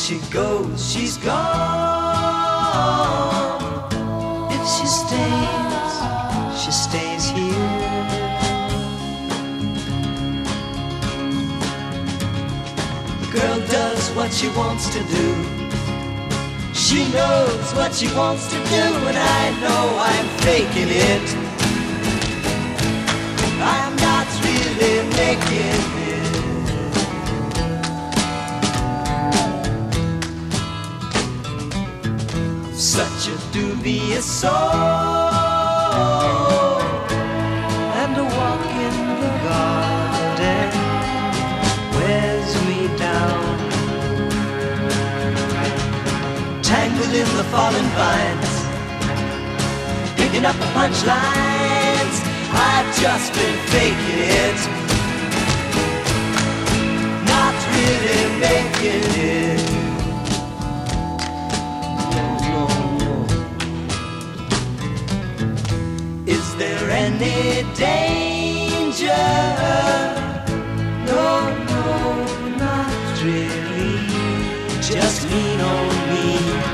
she goes, she's gone. If she stays here. The girl does what she wants to do. She knows what she wants to do, and I know I'm faking it. I'm not really making it. Such a dubious soul, and a walk in the garden wears me down. Tangled in the fallen vines, picking up the punchlines. I've just been faking it, not really making it. Is there any danger? No, no, not really. Just lean on me.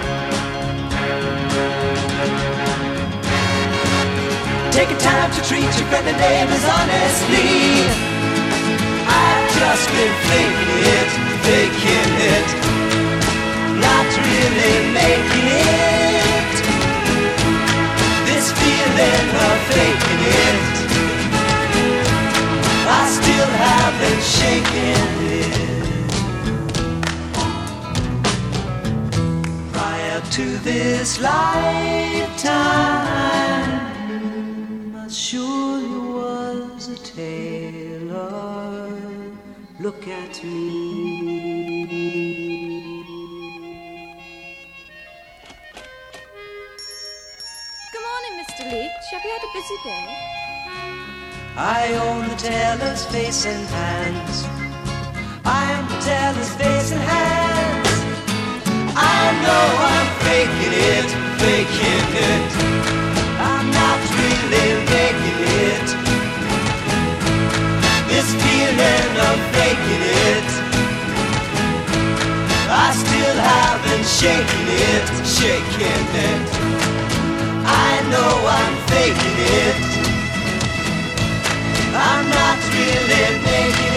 Take time to treat your friend and neighbors honestly. I've just been faking it, not really making it. This feeling of faking it, I still haven't shaken it. Prior to this lifetime, surely was a tailor. Look at me. Good morning, Mr. Leach. Have you had a busy day? I own the tailor's face and hands. I'm the tailor's face and hands. I know I'm faking it. I'm not really making it. This feeling of faking it, I still haven't shaken it. I know I'm faking it. I'm not really making it.